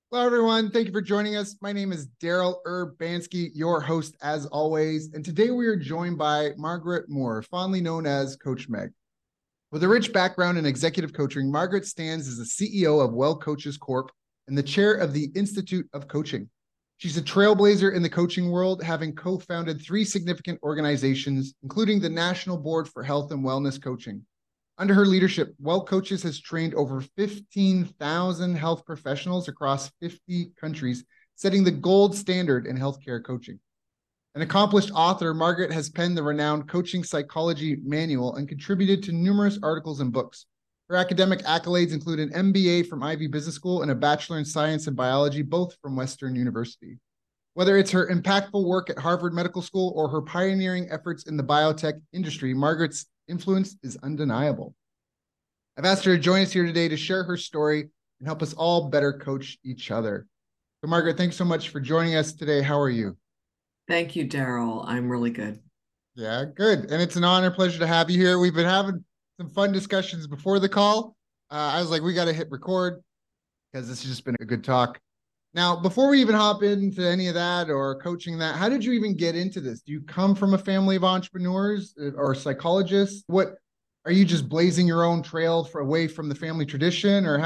Hello, everyone. Thank you for joining us. My name is Daryl Urbanski, your host as always. And today we are joined by Margaret Moore, fondly known as Coach Meg. With a rich background in executive coaching, Margaret stands as the CEO of Well Coaches Corp and the chair of the Institute of Coaching. She's a trailblazer in the coaching world, having co-founded 3 significant organizations, including the National Board for Health and Wellness Coaching. Under her leadership, Well Coaches has trained over 15,000 health professionals across 50 countries, setting the gold standard in healthcare coaching. An accomplished author, Margaret has penned the renowned Coaching Psychology Manual and contributed to numerous articles and books. Her academic accolades include an MBA from Ivy Business School and a Bachelor in Science and Biology, both from Western University. Whether it's her impactful work at Harvard Medical School or her pioneering efforts in the biotech industry, Margaret's influence is undeniable. I've asked her to join us here today to share her story and help us all better coach each other. So Margaret, thanks so much for joining us today. How are you? Thank you, Daryl. I'm really good. Yeah, good. And it's an honor, pleasure to have you here. We've been having some fun discussions before the call. I was like, we got to hit record because this has just been a good talk. Now, before we even hop into any of that or coaching that, how did you even get into this? Do you come from a family of entrepreneurs or psychologists? What are you just blazing your own trail away from the family tradition, or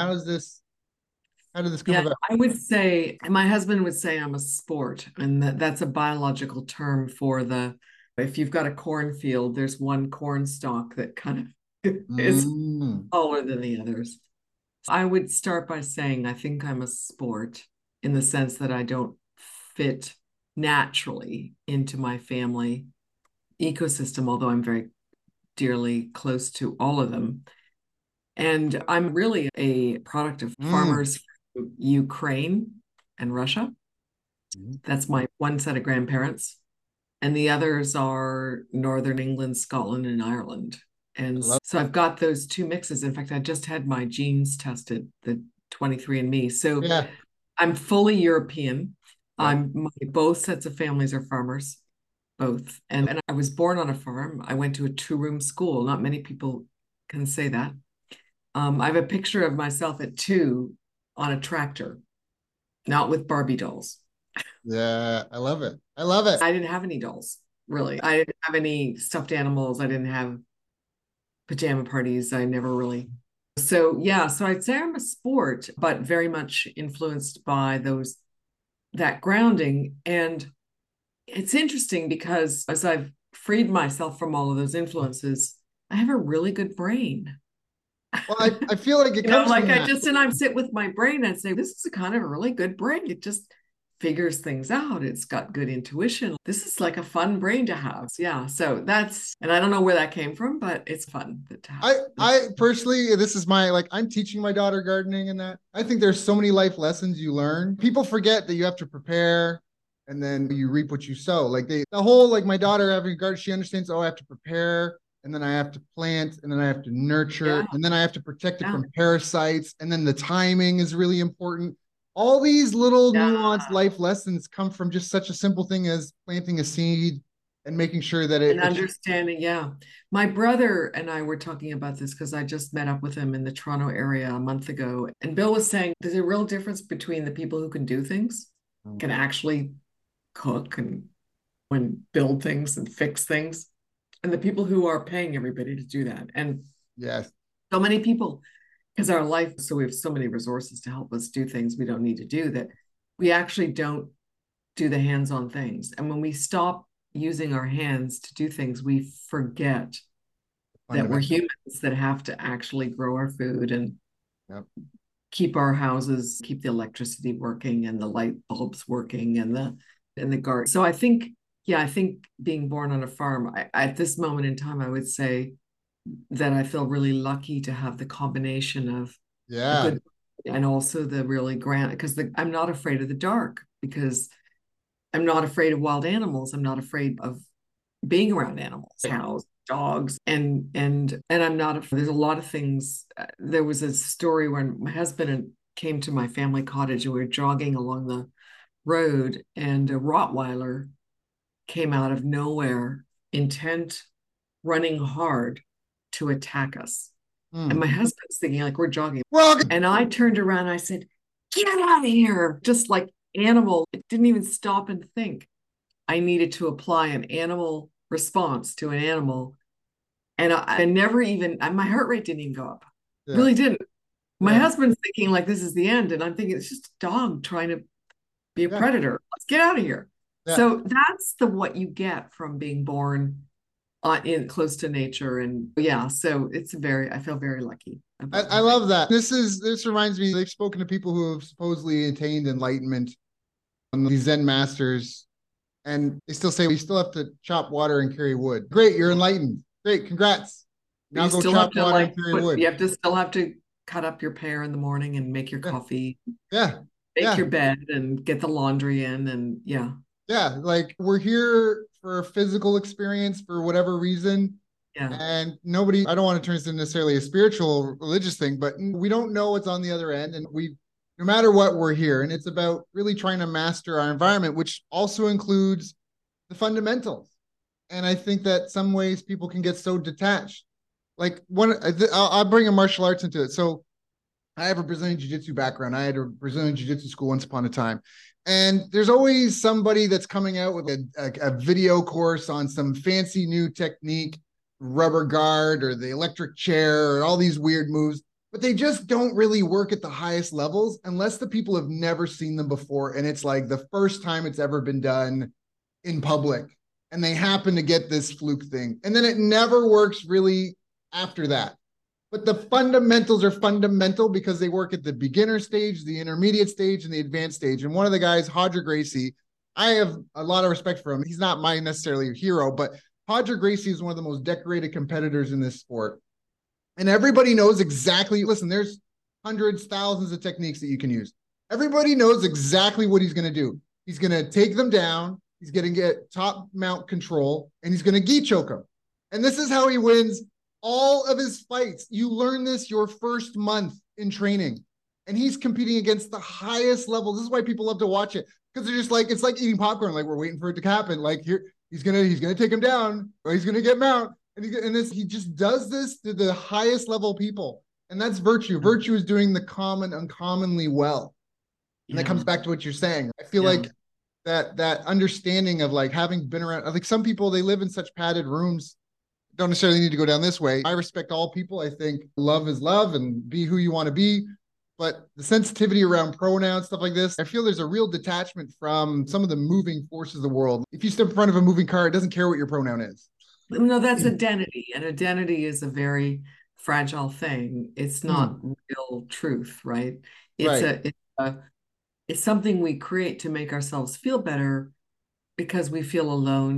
how did this come Yeah, about? I would say, my husband would say I'm a sport, and that's a biological term for if you've got a cornfield, there's one corn stalk that kind of is Mm, taller than the others. I would start by saying I think I'm a sport in the sense that I don't fit naturally into my family ecosystem, although I'm very dearly close to all of them. And I'm really a product of mm. farmers from Ukraine and Russia. That's my one set of grandparents. And the others are Northern England, Scotland, and Ireland. I And love. so I've got those two mixes. In fact, I just had my genes tested, the 23andMe. So Yeah, I'm fully European. yeah. Both sets of families are farmers, both. And I was born on a farm. I went to a 2-room school. Not many people can say that. I have a picture of myself at 2 on a tractor, not with Barbie dolls. Yeah, I love it. I love it. I didn't have any dolls, really. I didn't have any stuffed animals. I didn't have pajama parties. I never really. So, yeah, so I'd say I'm a sport, but very much influenced by that grounding. And it's interesting because as I've freed myself from all of those influences, I have a really good brain. Well, I feel like it comes Like from that. I sit with my brain and say, this is a kind of a really good brain. It just figures things out. It's got good intuition. This is like a fun brain to have. Yeah. So and I don't know where that came from, but it's fun to have. I personally, this is my like, I'm teaching my daughter gardening and that. I think there's so many life lessons you learn. People forget that you have to prepare and then you reap what you sow. Like the whole, like my daughter having a garden, she understands, oh, I have to prepare and then I have to plant and then I have to nurture Yeah. and then I have to protect it Yeah. from parasites. And then the timing is really important. All these little Yeah. nuanced life lessons come from just such a simple thing as planting a seed and making sure that And it understanding. Yeah. My brother and I were talking about this because I just met up with him in the Toronto area a month ago. And Bill was saying there's a real difference between the people who can do things, can actually cook and when build things and fix things, and the people who are paying everybody to do that. And yes. so many people, because our life, so we have so many resources to help us do things we don't need to do, that we actually don't do the hands-on things. And when we stop using our hands to do things, we forget that we're Fundamental. humans that have to actually grow our food and Yep. keep our houses, keep the electricity working and the light bulbs working and the garden. So I think, yeah, I think being born on a farm, at this moment in time, I would say that I feel really lucky to have the combination of a Yeah. good and also the really grand, because I'm not afraid of the dark, because I'm not afraid of wild animals. I'm not afraid of being around animals, cows, dogs, and I'm not. There's a lot of things. There was a story when my husband came to my family cottage and we were jogging along the road, and a Rottweiler came out of nowhere, intent, running hard to attack us. And Mm. my husband's thinking like we're jogging, We're all good. and I turned around. And I said, get out of here. Just like animal, it didn't even stop and think. I needed to apply an animal response to an animal. And I never even, my heart rate didn't even go up. Yeah. Really didn't. My Yeah. husband's thinking like this is the end. And I'm thinking it's just a dog trying to be a Yeah. predator. Let's get out of here. Yeah. So that's what you get from being born in close to nature. And yeah, so I feel very lucky about I having. love that. This reminds me, they've spoken to people who have supposedly attained enlightenment, these Zen masters, and they still say, we still have to chop water and carry wood. Great, you're enlightened. Great, congrats. But Now you go still have chop to water and carry wood. you have to still have to cut up your pear in the morning and make your Yeah. coffee, Yeah. make Yeah. your bed and get the laundry in. And yeah. Yeah. Like, we're here for a physical experience for whatever reason. Yeah. And nobody, I don't want to turn this into necessarily a spiritual, religious thing, but we don't know what's on the other end. And no matter what, we're here. And it's about really trying to master our environment, which also includes the fundamentals. And I think that some ways people can get so detached. Like I'll bring a martial arts into it. So I have a Brazilian jiu-jitsu background. I had a Brazilian jiu-jitsu school once upon a time. And there's always somebody that's coming out with a video course on some fancy new technique, rubber guard or the electric chair or all these weird moves, but they just don't really work at the highest levels unless the people have never seen them before. And it's like the first time it's ever been done in public. And they happen to get this fluke thing. And then it never works really after that. But the fundamentals are fundamental because they work at the beginner stage, the intermediate stage, and the advanced stage. And one of the guys, Roger Gracie, I have a lot of respect for him. He's not my necessarily hero, but Roger Gracie is one of the most decorated competitors in this sport. And everybody knows exactly, listen, there's hundreds, thousands of techniques that you can use. Everybody knows exactly what he's going to do. He's going to take them down. He's going to get top mount control, and he's going to gi choke them. And this is how he wins all of his fights. You learn this your first month in training, and he's competing against the highest level. This is why people love to watch it, because they're just like, it's like eating popcorn. Like, we're waiting for it to happen. Like, here, he's gonna take him down, or he's gonna get mount, and he just does this to the highest level people, and that's virtue. Virtue is doing the common uncommonly well, and that comes back to what you're saying. I feel like that understanding of like having been around, like some people, they live in such padded rooms, don't necessarily need to go down this way. I respect all people. I think love is love and be who you want to be. But the sensitivity around pronouns, stuff like this, I feel there's a real detachment from some of the moving forces of the world. If you step in front of a moving car, it doesn't care what your pronoun is. No, that's identity. And identity is a very fragile thing. It's not real truth, right? It's Right. it's something we create to make ourselves feel better because we feel alone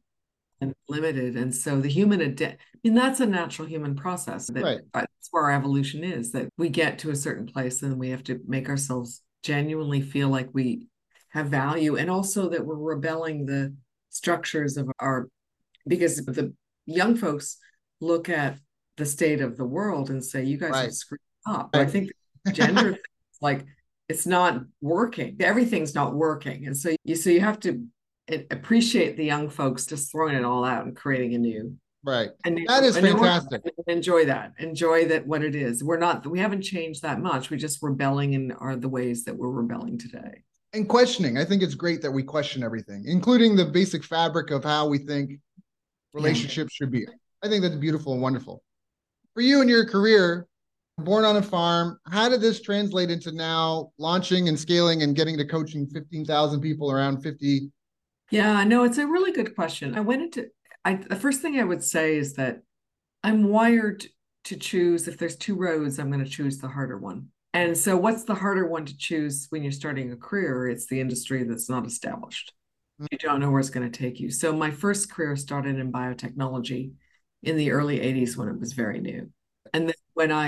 and limited. And so the that's a natural human process Right. that's where our evolution is, that we get to a certain place and we have to make ourselves genuinely feel like we have value, and also that we're rebelling the structures of because the young folks look at the state of the world and say, you guys have Right. screwed up. I Right. think gender like it's not working. Everything's not working. And so you have to appreciate the young folks just throwing it all out and creating Right. a new That is fantastic. enjoy that what it is. We haven't changed that much. We just rebelling in are the ways that we're rebelling today. And questioning. I think it's great that we question everything, including the basic fabric of how we think relationships should be. I think that's beautiful and wonderful. For you and your career, born on a farm, how did this translate into now launching and scaling and getting to coaching 15,000 people around 50? Yeah, no, it's a really good question. The first thing I would say is that I'm wired to choose. If there's two roads, I'm going to choose the harder one. And so what's the harder one to choose when you're starting a career? It's the industry that's not established. You don't know where it's going to take you. So my first career started in biotechnology in the early 80s when it was very new. And then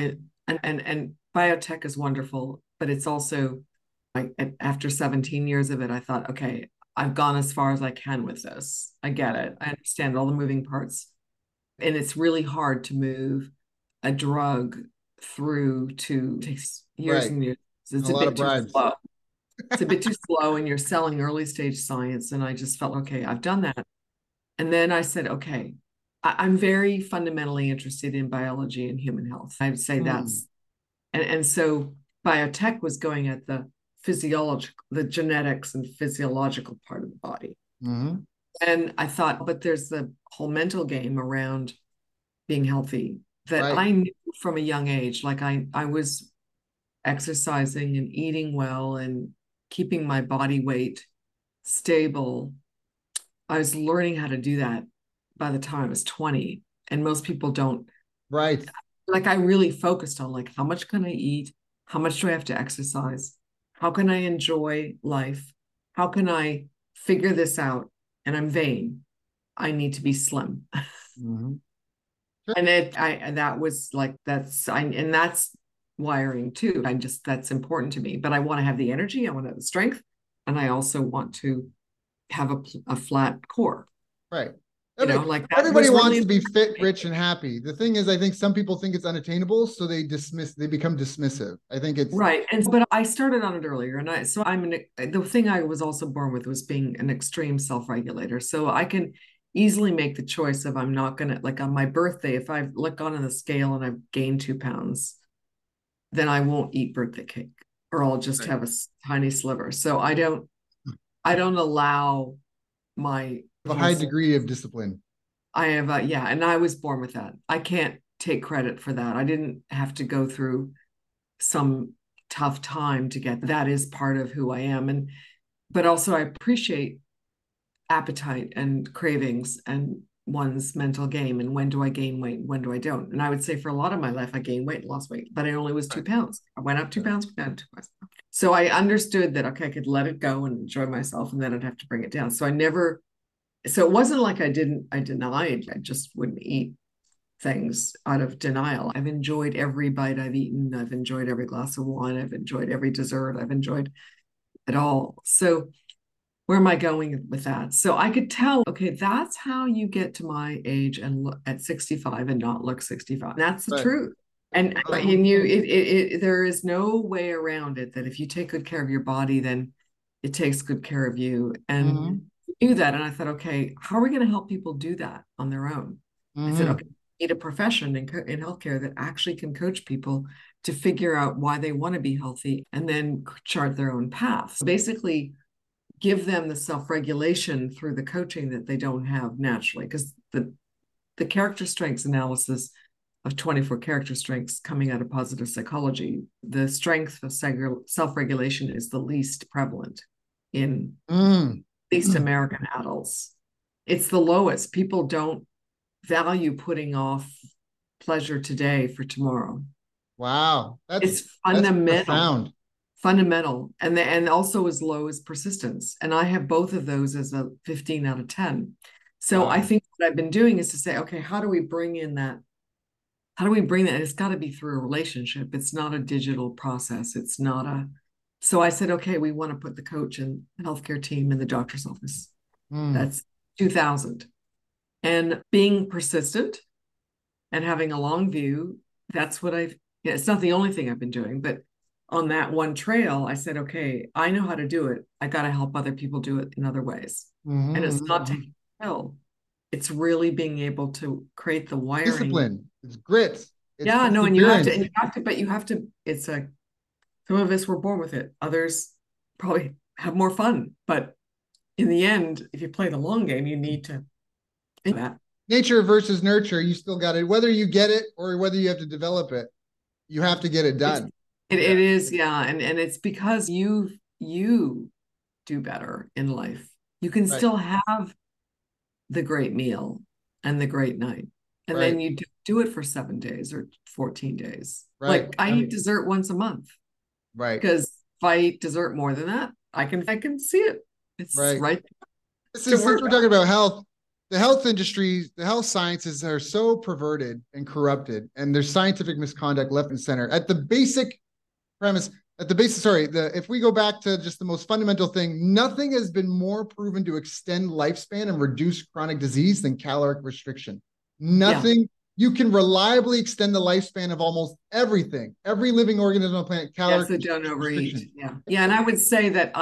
and biotech is wonderful, but it's also like after 17 years of it, I thought, okay, I've gone as far as I can with this. I get it. I understand all the moving parts. And it's really hard to move a drug through to takes years Right. and years. And It's a a lot of bit too bribes. slow. It's a bit too slow, and you're selling early stage science. And I just felt, okay, I've done that. And then I said, okay, I'm very fundamentally interested in biology and human health. I'd say that's, and so biotech was going at the the genetics and physiological part of the body. Mm-hmm. And I thought, but there's the whole mental game around being healthy that Right. I knew from a young age. Like I was exercising and eating well and keeping my body weight stable. I was learning how to do that by the time I was 20. And most people don't. Right. Like I really focused on like, how much can I eat? How much do I have to exercise? How can I enjoy life? How can I figure this out? And I'm vain. I need to be slim. Mm-hmm. And that was like, and that's wiring too. That's important to me, but I want to have the energy. I want to have the strength. And I also want to have a flat core. Right. Like that Everybody was wants really to be fit, rich, and happy. The thing is, I think some people think it's unattainable, so they become dismissive. I think it's right. But I started on it earlier, and the thing I was also born with was being an extreme self-regulator. So I can easily make the choice of I'm not gonna, like on my birthday, if I've gone on the scale and I've gained 2 pounds, then I won't eat birthday cake, or I'll just right. have a tiny sliver. So I don't allow my A high degree of discipline. I have yeah, and I was born with that. I can't take credit for that. I didn't have to go through some tough time to get that. Is part of who I am. But also I appreciate appetite and cravings and one's mental game, and when do I gain weight, when do I don't. And I would say for a lot of my life I gained weight and lost weight, but I only was 2 pounds. I went up 2 pounds, went down 2 pounds. So I understood that, okay, I could let it go and enjoy myself, and then I'd have to bring it down. So it wasn't like I denied, I just wouldn't eat things out of denial. I've enjoyed every bite I've eaten. I've enjoyed every glass of wine. I've enjoyed every dessert. I've enjoyed it all. So where am I going with that? So I could tell, okay, that's how you get to my age and look at 65 and not look 65. That's the Right. truth. And there is no way around it, that if you take good care of your body, then it takes good care of you. And do that. And I thought, okay, how are we going to help people do that on their own? I said, okay, we need a profession in healthcare that actually can coach people to figure out why they want to be healthy and then chart their own path. So basically, give them the self-regulation through the coaching that they don't have naturally, because the character strengths analysis of 24 character strengths coming out of positive psychology, the strength of self-regulation is the least prevalent in least American adults. It's the lowest. People don't value putting off pleasure today for tomorrow. Wow. It's fundamental. That's profound. Fundamental. And also as low as persistence. And I have both of those as a 15 out of 10. So I think what I've been doing is to say, okay, how do we bring that? It's got to be through a relationship. It's not a digital process. So I said, okay, we want to put the coach and healthcare team in the doctor's office. That's 2000. And being persistent and having a long view, that's what it's not the only thing I've been doing, but on that one trail, I said, okay, I know how to do it. I got to help other people do it in other ways. And it's not taking a pill. It's really being able to create the wiring. Discipline. It's grit. And you have to, some of us were born with it. Others probably have more fun. But in the end, if you play the long game, you need to think that. Nature versus nurture. You still got it. Whether you get it or whether you have to develop it, you have to get it done. It is, yeah. And it's because you do better in life. You can still have the great meal and the great night. And then you do it for 7 days or 14 days. Right. Like I eat dessert once a month. Right. Because if I eat dessert more than that, I can see it. It's right. Since we're talking about health, the health industry, the health sciences are so perverted and corrupted, and there's scientific misconduct left and center. At the basic premise, if we go back to just the most fundamental thing, nothing has been more proven to extend lifespan and reduce chronic disease than caloric restriction. Nothing. You can reliably extend the lifespan of almost everything, every living organism on the planet. Caloric so don't overeat. Yeah. And I would say that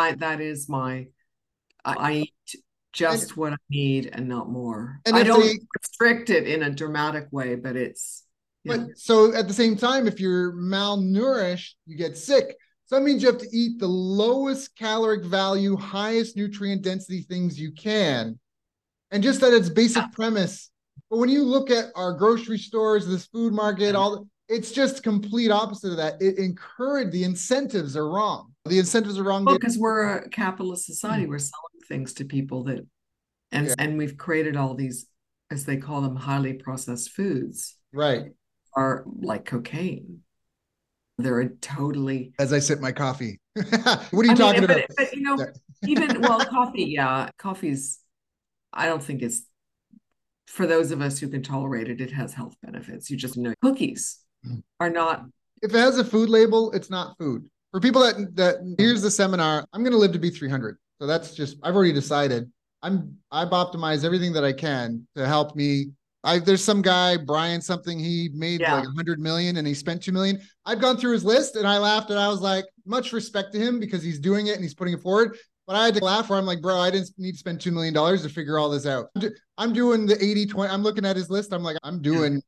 I eat just what I need and not more. And I don't restrict it in a dramatic way, but it's. But so at the same time, if you're malnourished, you get sick. So that means you have to eat the lowest caloric value, highest nutrient density things you can. And just at its basic premise. But when you look at our grocery stores, this food market, it's just complete opposite of that. It encouraged, the incentives are wrong. The incentives are wrong. Well, because we're a capitalist society, we're selling things to people that, and we've created all these, as they call them, highly processed foods. Right. Are like cocaine. They're a totally. As I sip my coffee. What are you talking about? But even coffee's. I don't think it's, for those of us who can tolerate it, it has health benefits. You just know cookies are not. If it has a food label, it's not food. For people that here's the seminar, I'm going to live to be 300. So that's just, I've already decided. I've optimized everything that I can to help me. There's some guy, Brian something, he made like 100 million and he spent 2 million. I've gone through his list and I laughed and I was like, much respect to him because he's doing it and he's putting it forward. But I had to laugh where I'm like, bro, I didn't need to spend $2 million to figure all this out. I'm doing the 80-20. I'm looking at his list. I'm like, I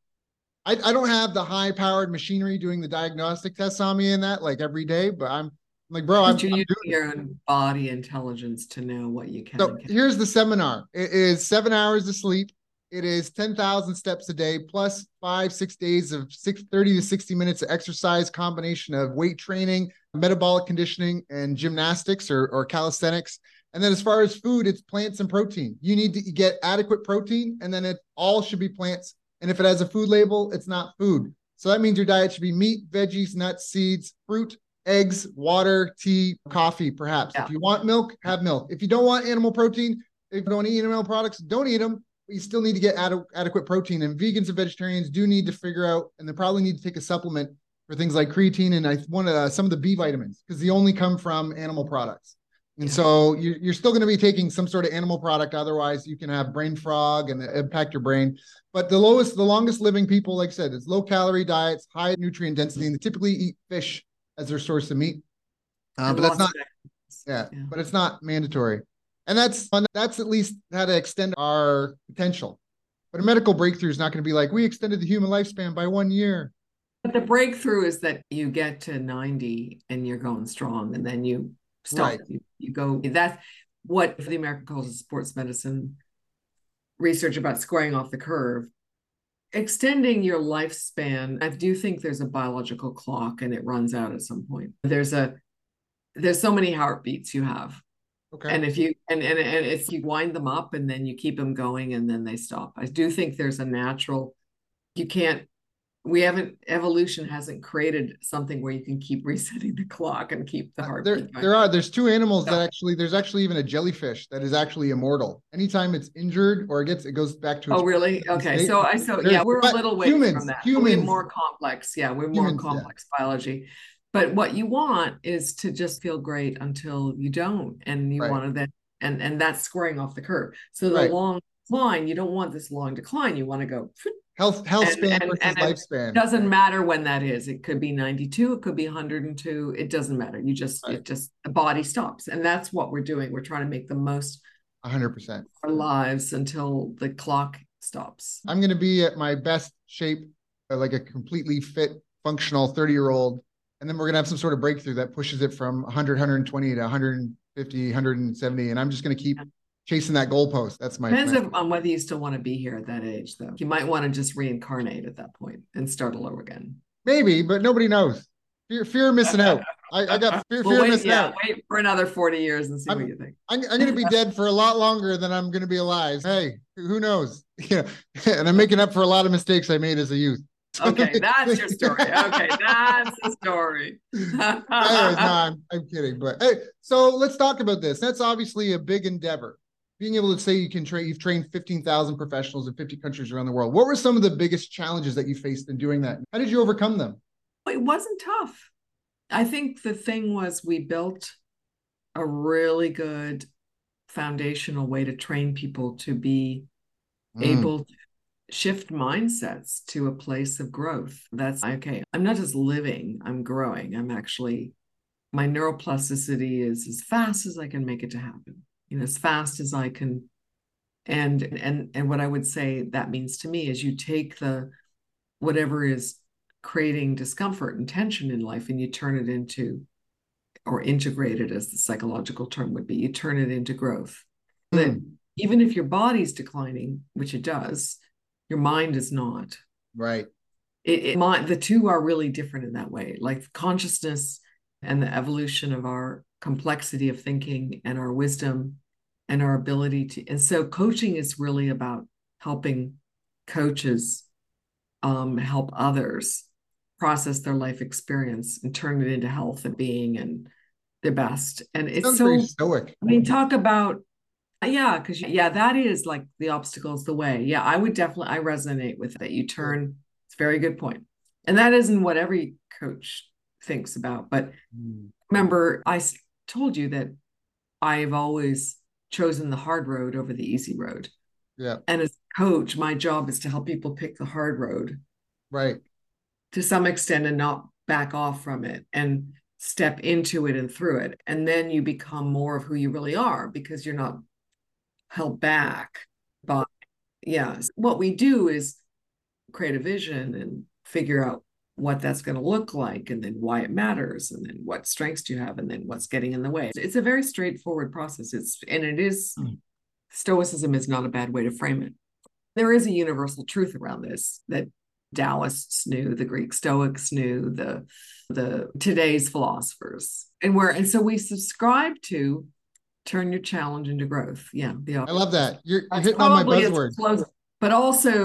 don't have the high powered machinery doing the diagnostic tests on me and that like every day, but I'm like, bro, I'm using your own body intelligence to know what you can. So here's the seminar. It is 7 hours of sleep. It is 10,000 steps a day, plus 5-6 days of 30 to 60 minutes of exercise, combination of weight training, metabolic conditioning, and gymnastics or calisthenics. And then as far as food, it's plants and protein. You need to get adequate protein, and then it all should be plants. And if it has a food label, it's not food. So that means your diet should be meat, veggies, nuts, seeds, fruit, eggs, water, tea, coffee, perhaps. If you want milk, have milk. If you don't want animal protein, if you don't eat animal products, don't eat them. But you still need to get adequate protein. And vegans and vegetarians do need to figure out, and they probably need to take a supplement for things like creatine and some of the B vitamins, because they only come from animal products. And so you're still going to be taking some sort of animal product. Otherwise, you can have brain fog and impact your brain. But the longest living people, like I said, it's low calorie diets, high nutrient density, and they typically eat fish as their source of meat. But that's not, but it's not mandatory. And that's at least how to extend our potential. But a medical breakthrough is not going to be like, we extended the human lifespan by 1 year. But the breakthrough is that you get to 90 and you're going strong, and then you stop. Right. You go. That's what the American College of Sports Medicine research about squaring off the curve. Extending your lifespan, I do think there's a biological clock and it runs out at some point. There's so many heartbeats you have. Okay. And if you and it's you wind them up and then you keep them going and then they stop. I do think there's a natural, evolution hasn't created something where you can keep resetting the clock and keep the heartbeat going. There's two animals there's actually even a jellyfish that is actually immortal. Anytime it's injured or it goes back to its really? Okay. So we're a little way from that. We're more complex. Yeah, we're more complex biology. But what you want is to just feel great until you don't. And you want to then, and that's squaring off the curve. So the long decline, you don't want this long decline. You want to go health span versus lifespan. It doesn't matter when that is. It could be 92, it could be 102. It doesn't matter. The body stops. And that's what we're doing. We're trying to make the most 100% our lives until the clock stops. I'm going to be at my best shape, like a completely fit, functional 30-year-old. And then we're going to have some sort of breakthrough that pushes it from 100, 120 to 150, 170. And I'm just going to keep chasing that goalpost. That's my Depends on whether you still want to be here at that age, though. You might want to just reincarnate at that point and start all over again. Maybe, but nobody knows. Fear of missing out. I got fear of missing out. Wait for another 40 years and see what you think. I'm going to be dead for a lot longer than I'm going to be alive. Hey, who knows? And I'm making up for a lot of mistakes I made as a youth. Okay, that's your story. Okay, that's the story. Anyways, no, I'm kidding. But hey, so let's talk about this. That's obviously a big endeavor. Being able to say you've trained 15,000 professionals in 50 countries around the world. What were some of the biggest challenges that you faced in doing that? How did you overcome them? It wasn't tough. I think the thing was we built a really good foundational way to train people to be able to shift mindsets to a place of growth. That's okay. I'm not just living, I'm growing. My neuroplasticity is as fast as I can make it to happen, as fast as I can. And what I would say that means to me is you take whatever is creating discomfort and tension in life and you turn it into or integrated, as the psychological term would be. You turn it into growth. That Mm, even if your body's declining, which it does, your mind is not. right. The two are really different in that way. Like consciousness and the evolution of our complexity of thinking and our wisdom and our ability to. And so coaching is really about helping coaches help others process their life experience and turn it into health and being and their best. And it's Sounds very so, stoic. I mean, talk about, yeah, because yeah, that is like the obstacle's the way. Yeah, I would definitely, I resonate with that. You turn, it's a very good point. And that isn't what every coach thinks about. But Mm, remember, told you that I've always chosen the hard road over the easy road. yeah, And as a coach, my job is to help people pick the hard road right. to some extent and not back off from it and step into it and through it. And then you become more of who you really are because you're not held back by, yeah. What we do is create a vision and figure out what that's going to look like and then why it matters and then what strengths do you have and then what's getting in the way. It's a very straightforward process. Stoicism is not a bad way to frame it. There is a universal truth around this that Taoists knew, the Greek Stoics knew, the today's philosophers, and so we subscribe to turn your challenge into growth. Yeah, I love that. You're that's hitting all my probably as buzzwords. close, but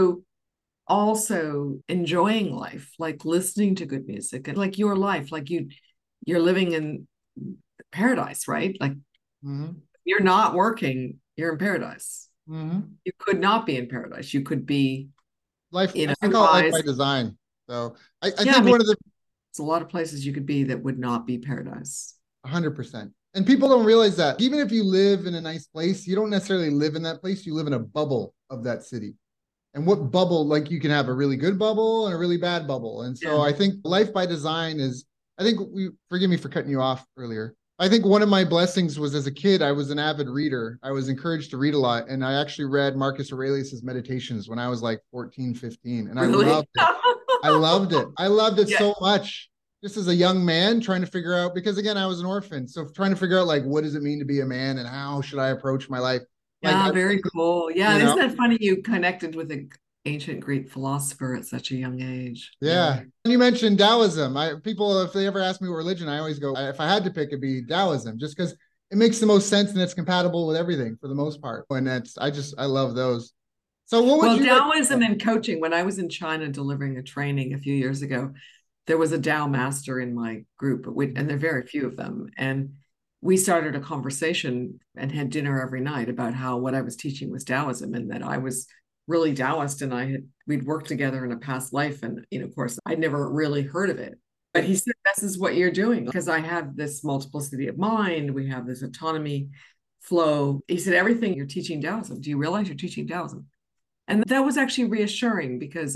also enjoying life, like listening to good music, and like your life, like you're living in paradise, right? Like Hmm. you're not working, you're in paradise. Hmm. You could not be in paradise. You could be Life, in a I call it life by sunrise. design. So I Yeah, I think mean, one of the there's a lot of places you could be that would not be paradise. 100%. And people don't realize that even if you live in a nice place, you don't necessarily live in that place. You live in a bubble of that city. And what bubble, like you can have a really good bubble and a really bad bubble. And so Yeah. I think life by design is, I think forgive me for cutting you off earlier. I think one of my blessings was as a kid, I was an avid reader. I was encouraged to read a lot. And I actually read Marcus Aurelius's Meditations when I was like 14, 15. And I Really? loved it. I loved it. I loved it Yeah. so much. Just as a young man trying to figure out, because again, I was an orphan. So trying to figure out like, what does it mean to be a man and how should I approach my life? Like, Yeah, very cool. Yeah, you and know, isn't that funny you connected with an ancient Greek philosopher at such a young age? Yeah. yeah. And you mentioned Taoism. People, if they ever ask me what religion, I always go, if I had to pick, it'd be Taoism, just because it makes the most sense and it's compatible with everything for the most part. And I love those. So what would Well, you like? Taoism and coaching, when I was in China delivering a training a few years ago, there was a Tao master in my group, and there are very few of them. And we started a conversation and had dinner every night about how what I was teaching was Taoism and that I was really Taoist and we'd worked together in a past life. And, of course, I'd never really heard of it. But he said, this is what you're doing because I have this multiplicity of mind. We have this autonomy flow. He said, everything you're teaching Taoism. Do you realize you're teaching Taoism? And that was actually reassuring because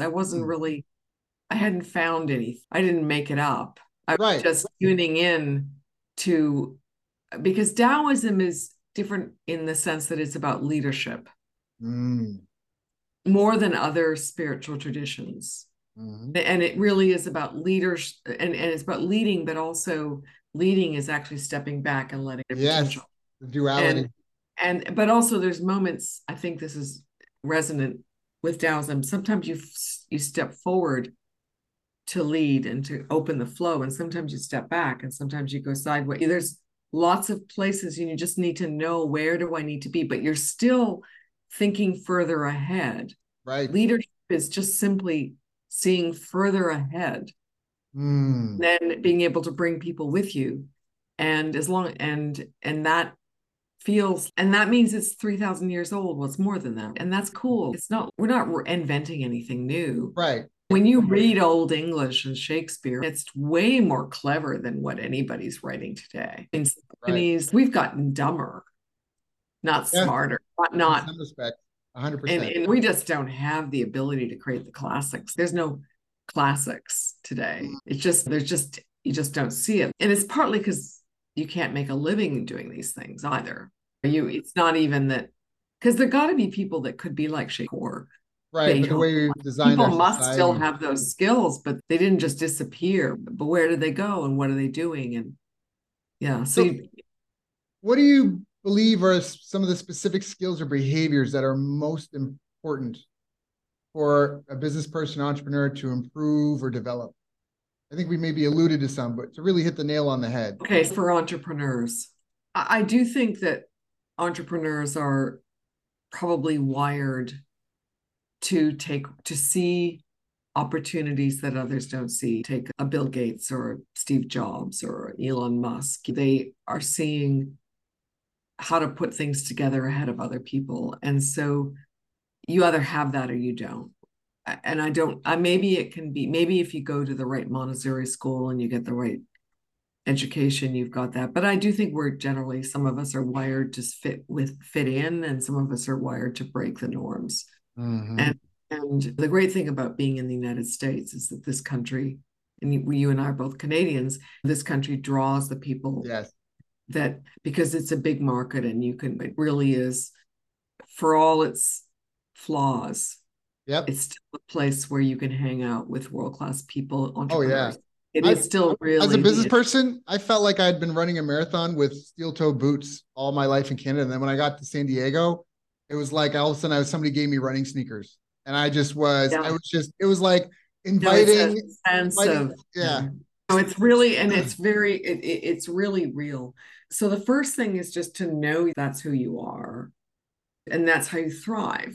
I hadn't found any. I didn't make it up. I was Right. just tuning in to, because Taoism is different in the sense that it's about leadership Mm, more than other spiritual traditions. mhm. And it really is about leaders and it's about leading, but also leading is actually stepping back and letting the Yes. potential. The duality. But also there's moments, I think this is resonant with Taoism. Sometimes you step forward to lead and to open the flow, and sometimes you step back, and sometimes you go sideways. There's lots of places, and you just need to know, where do I need to be? But you're still thinking further ahead. Right. Leadership is just simply seeing further ahead, Mm, then being able to bring people with you, and as long and that feels, and that means it's 3,000 years old. Well, it's more than that, and that's cool. We're not inventing anything new. right. When you read Old English and Shakespeare, it's way more clever than what anybody's writing today. In some Right. companies, we've gotten dumber, not Yeah. smarter, In not some respects, and, 100%. and we just don't have the ability to create the classics. There's no classics today. You just don't see it. And it's partly because you can't make a living doing these things either. It's not even that, because there got to be people that could be like Shakespeare. Right. But the Beethoven. way we've designed People our must still society. have those skills, but they didn't just disappear. But where did they go and what are they doing? And Yeah. So So what do you believe are some of the specific skills or behaviors that are most important for a business person, entrepreneur to improve or develop? I think we maybe alluded to some, but to really hit the nail on the head. okay, for entrepreneurs, I do think that entrepreneurs are probably wired to see opportunities that others don't see. Take a Bill Gates or Steve Jobs or Elon Musk. They are seeing how to put things together ahead of other people. And so you either have that or you don't. And I don't, maybe it can be, maybe if you go to the right Montessori school and you get the right education, you've got that. But I do think we're generally, some of us are wired to fit in, and some of us are wired to break the norms. Mm-hmm. And the great thing about being in the United States is that this country, and you and I are both Canadians, this country draws the people Yes. that, because it's a big market and it really is, for all its flaws, Yep. it's still a place where you can hang out with world-class people, Oh yeah. entrepreneurs. It I, is still as a really business person, I felt like I'd been running a marathon with steel toe boots all my life in Canada. And then when I got to San Diego, it was like all of a sudden somebody gave me running sneakers. And yeah. it was like No, it's a inviting, sense of, yeah. no, it's really, and it's very, it's really real. So the first thing is just to know that's who you are, and that's how you thrive.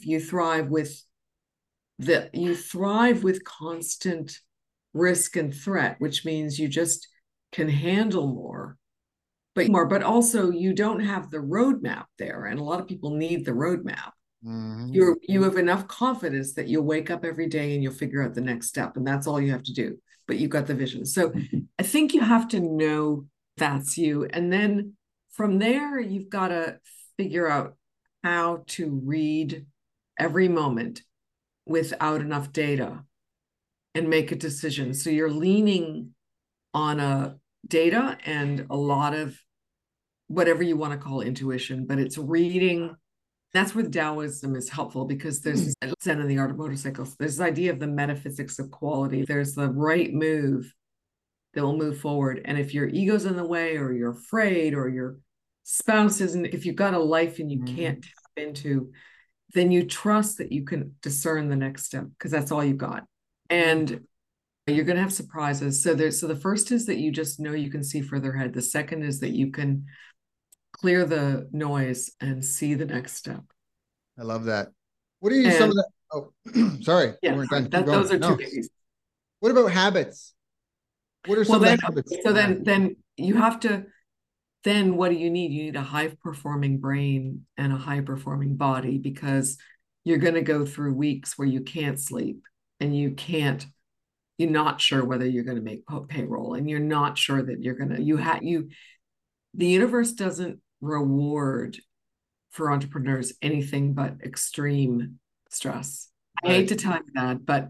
You thrive with constant risk and threat, which means you just can handle more, but also you don't have the roadmap there, and a lot of people need the roadmap. Mm-hmm. You have enough confidence that you'll wake up every day and you'll figure out the next step, and that's all you have to do. But you've got the vision. So I think you have to know that's you, and then from there you've got to figure out how to read every moment without enough data and make a decision. So you're leaning on a data and a lot of whatever you want to call intuition, but it's reading. That's where Taoism is helpful, because there's Zen in the Art of Motorcycles. There's this idea of the metaphysics of quality. There's the right move that will move forward. And if your ego's in the way, or you're afraid, or your spouse isn't, if you've got a life and you can't tap into, then you trust that you can discern the next step, because that's all you've got. And you're going to have surprises. So the first is that you just know you can see further ahead. The second is that you can clear the noise and see the next step. I love that. What are some of the, oh, sorry, you Yeah, weren't done. Keep those going. are two No. biggies. What about habits? What are some of the habits? So then you have to, then what do you need? You need a high performing brain and a high performing body, because you're going to go through weeks where you can't sleep, and you're not sure whether you're going to make payroll, and you're not sure that you're going to, the universe doesn't reward for entrepreneurs anything but extreme stress. Right. I hate to tell you that, but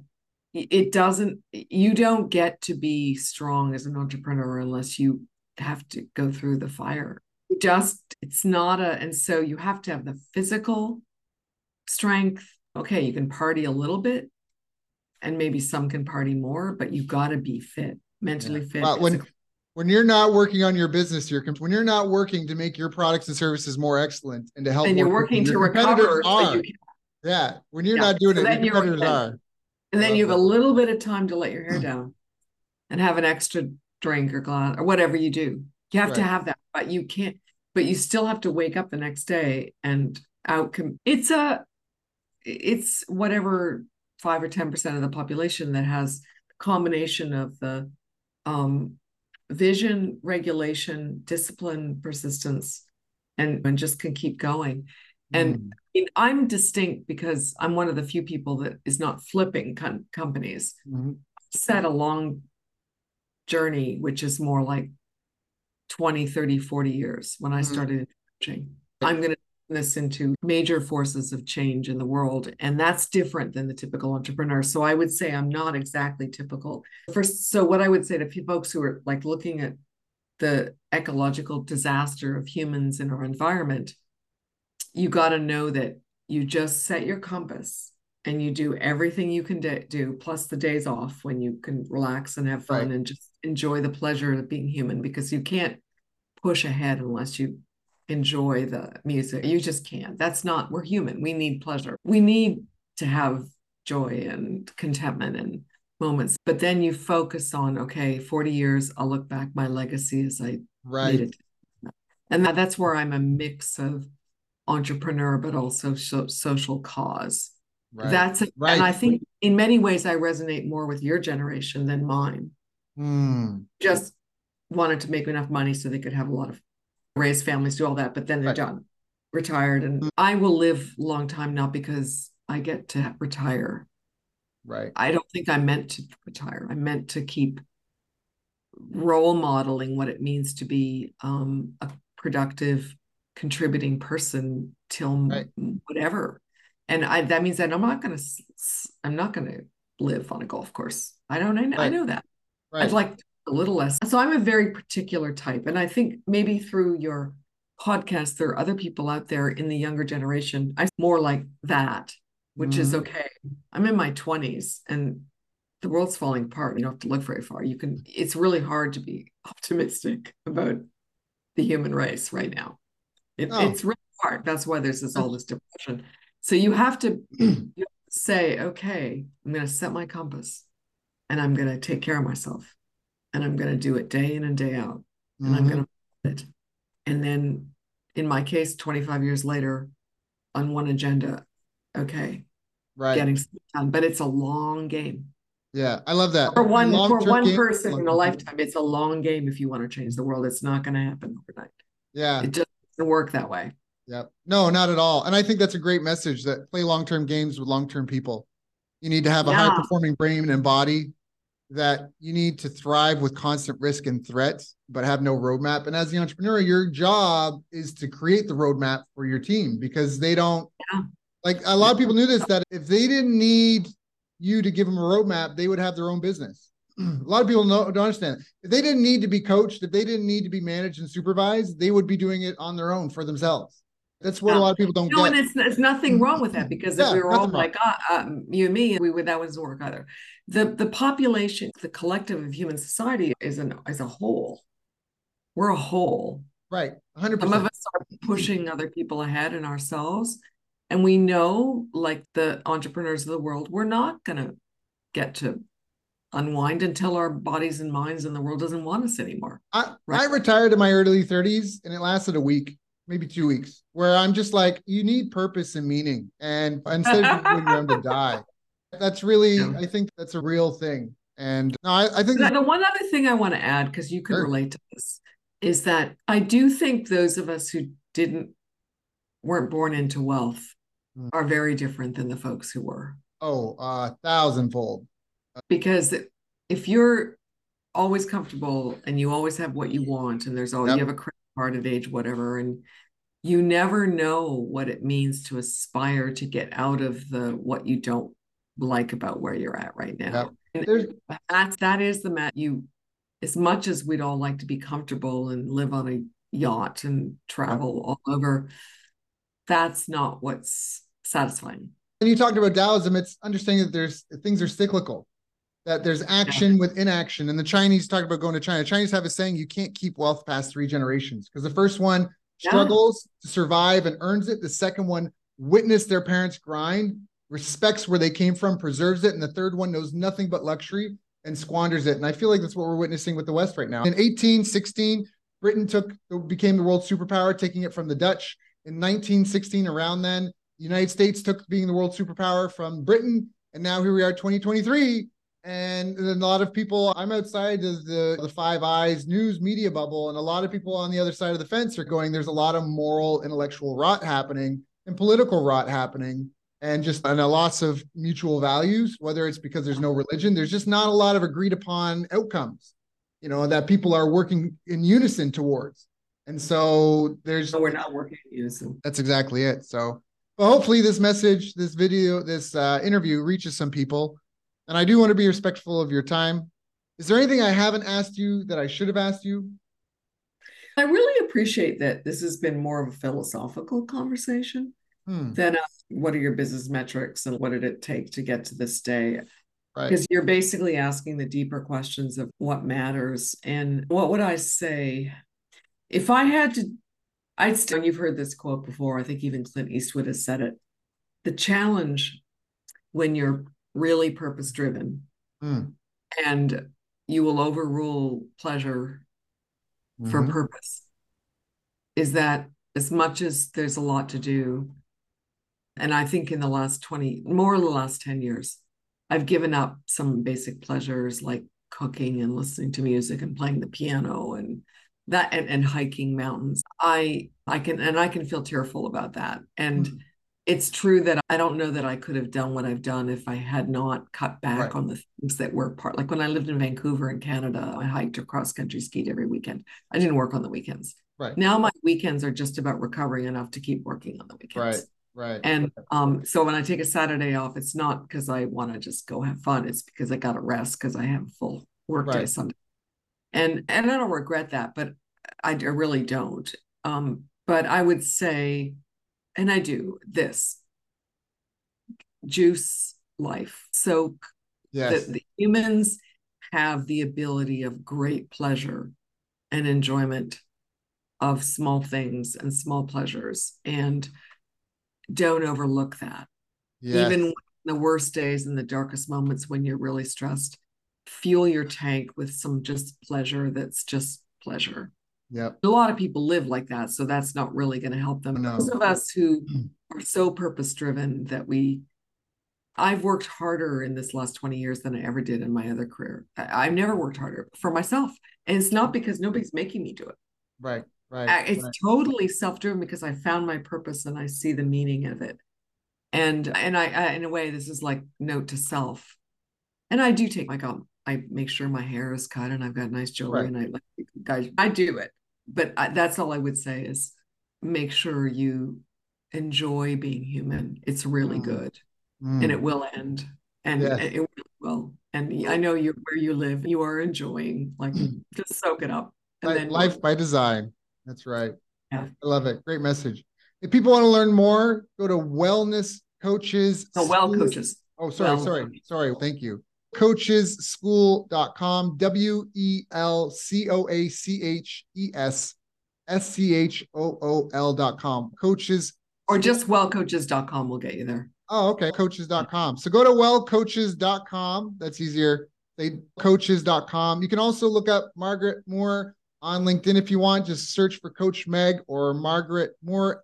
you don't get to be strong as an entrepreneur unless you have to go through the fire. It's not and so you have to have the physical strength. Okay, you can party a little bit, and maybe some can party more, but you got to be fit, mentally fit. Well, when you're not working on your business, when you're not working to make your products and services more excellent and to help, and you're working to recover. Yeah, when you're not doing it, your competitors are. And then you have a little bit of time to let your hair down and have an extra drink or glass or whatever you do. You have to have that, but you can't. But you still have to wake up the next day and it's whatever 5 or 10% of the population that has a combination of the vision, regulation, discipline, persistence, and just can keep going. And I'm distinct because I'm one of the few people that is not flipping companies. Set a long journey, which is more like 20, 30, 40 years when I started coaching. I'm going to turn this into major forces of change in the world. And that's different than the typical entrepreneur. So I would say I'm not exactly typical. So what I would say to folks who are like looking at the ecological disaster of humans in our environment, you got to know that you just set your compass and you do everything you can do, plus the days off when you can relax and have fun and just enjoy the pleasure of being human, because you can't push ahead unless you enjoy the music. You just can't. We're human. We need pleasure. We need to have joy and contentment and moments. But then you focus on, okay, 40 years, I'll look back, my legacy as I made it. And that's where I'm a mix of entrepreneur, but also social cause. Right. That's it. Right. And I think in many ways, I resonate more with your generation than mine. Just wanted to make enough money so they could have a lot of raise families, do all that, but then they're done, retired. And I will live a long time, not because I get to retire. Right. I don't think I'm meant to retire. I'm meant to keep role modeling what it means to be a productive, contributing person till whatever. And that means that I'm not going to live on a golf course. I know that. I'd like a little less. So I'm a very particular type. And I think maybe through your podcast, there are other people out there in the younger generation. I'm more like that, which is okay. I'm in my 20s and the world's falling apart. You don't have to look very far. It's really hard to be optimistic about the human race right now. It's really hard. That's why there's all this depression. So you have to say, okay, I'm going to set my compass and I'm going to take care of myself and I'm going to do it day in and day out. And I'm going to do it. And then in my case, 25 years later, on one agenda, okay, getting something done. But it's a long game. Yeah, I love that. For one person in a lifetime, it's a long game if you want to change the world. It's not going to happen overnight. Yeah. It just doesn't work that way. Yep. No, not at all. And I think that's a great message, that play long-term games with long-term people. You need to have a high-performing brain and body, that you need to thrive with constant risk and threats, but have no roadmap. And as the entrepreneur, your job is to create the roadmap for your team, because they don't, like a lot of people knew this, that if they didn't need you to give them a roadmap, they would have their own business. A lot of people don't understand. If they didn't need to be coached, if they didn't need to be managed and supervised, they would be doing it on their own for themselves. That's what a lot of people don't get. And it's nothing wrong with that, because if we were all like, you and me, that wouldn't work either. The population, the collective of human society is a whole. We're a whole. Right. 100%. Some of us are pushing other people ahead and ourselves. And we know, like the entrepreneurs of the world, we're not going to get to unwind until our bodies and minds and the world doesn't want us anymore. I retired in my early 30s and it lasted a week, maybe 2 weeks, where I'm just like, you need purpose and meaning. And instead of doing them to die, that's really, I think that's a real thing. And no, I think the one other thing I want to add, because you can relate to this, is that I do think those of us who weren't born into wealth are very different than the folks who were. Oh, thousandfold. Because if you're always comfortable and you always have what you want, and there's always you have a credit card at age whatever, and you never know what it means to aspire to get out of what you don't like about where you're at right now. That is as much as we'd all like to be comfortable and live on a yacht and travel all over, that's not what's satisfying. And you talked about Taoism, it's understanding that things are cyclical, that there's action with inaction. And the Chinese talk about going to China. Chinese have a saying, you can't keep wealth past 3 generations, because the first one struggles to survive and earns it. The second one witnessed their parents grind, respects where they came from, preserves it. And the third one knows nothing but luxury and squanders it. And I feel like that's what we're witnessing with the West right now. In 1816, Britain became the world superpower, taking it from the Dutch. In 1916, around then, the United States took being the world superpower from Britain. And now here we are, 2023. And a lot of people, I'm outside of the Five Eyes news media bubble, and a lot of people on the other side of the fence are going, there's a lot of moral, intellectual rot happening and political rot happening, and a loss of mutual values, whether it's because there's no religion, there's just not a lot of agreed upon outcomes, that people are working in unison towards. And so we're not working in unison. That's exactly it. So, but hopefully this message, this video, this interview reaches some people. And I do want to be respectful of your time. Is there anything I haven't asked you that I should have asked you? I really appreciate that this has been more of a philosophical conversation than what are your business metrics and what did it take to get to this day? Right. Because you're basically asking the deeper questions of what matters. And what would I say? If I had to, I'd still, you've heard this quote before. I think even Clint Eastwood has said it. The challenge when you're really purpose driven Mm. and you will overrule pleasure for Mm-hmm. purpose is that as much as there's a lot to do, and I think in the last 20, more in the last 10 years, I've given up some basic pleasures like cooking and listening to music and playing the piano and that and hiking mountains. I can feel tearful about that. And Mm. it's true that I don't know that I could have done what I've done if I had not cut Right. back on the things that were part. Like when I lived in Vancouver in Canada, I hiked or cross country skied every weekend. I didn't work on the weekends. Right. Now my weekends are just about recovering enough to keep working on the Right. weekends. Right. And so when I take a Saturday off, it's not because I want to just go have fun. It's because I got to rest because I have a full work day Right. Sunday. And I don't regret that, but I really don't. But I would say, and I do this, juice life. So Yes. the humans have the ability of great pleasure and enjoyment of small things and small pleasures. And don't overlook that. Even Yes. the worst days and the darkest moments when you're really stressed, fuel your tank with some just pleasure that's just pleasure. Yep. A lot of people live like that, so that's not really going to help them. No. Those of us who are so purpose driven that I've worked harder in this last 20 years than I ever did in my other career. I've never worked harder for myself. And it's not because nobody's making me do it. Right. Right. It's Right. totally self-driven because I found my purpose and I see the meaning of it. And I in a way, this is like note to self. And I do take I make sure my hair is cut and I've got nice jewelry Right. and I like guys, I do it. But that's all I would say is make sure you enjoy being human. It's really Mm. good and it Mm. will end and Yes. it really will. And I know you're where you live, you are enjoying, like just soak it up and Life, then go. life by design. That's right. Yeah. I love it. Great message. If people want to learn more, go to Wellness Coaches So well School. coaches. Oh, sorry, Well sorry, coaches. sorry. Thank you. Coachesschool.com, WELCOACHESSCHOOL.com. Coaches Or School. just wellcoaches.com will get you there. Oh, okay. Coaches.com. So go to wellcoaches.com. That's easier. They coaches.com. You can also look up Margaret Moore on LinkedIn if you want. Just search for Coach Meg or Margaret Moore,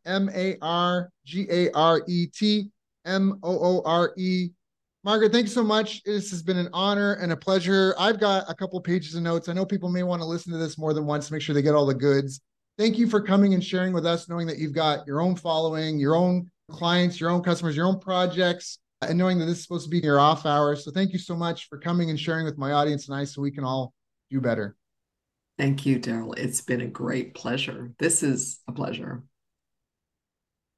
MARGARET Margaret, thanks so much. This has been an honor and a pleasure. I've got a couple pages of notes. I know people may want to listen to this more than once to make sure they get all the goods. Thank you for coming and sharing with us, knowing that you've got your own following, your own clients, your own customers, your own projects, and knowing that this is supposed to be your off hours. So thank you so much for coming and sharing with my audience tonight so we can all do better. Thank you, Daryl. It's been a great pleasure. This is a pleasure.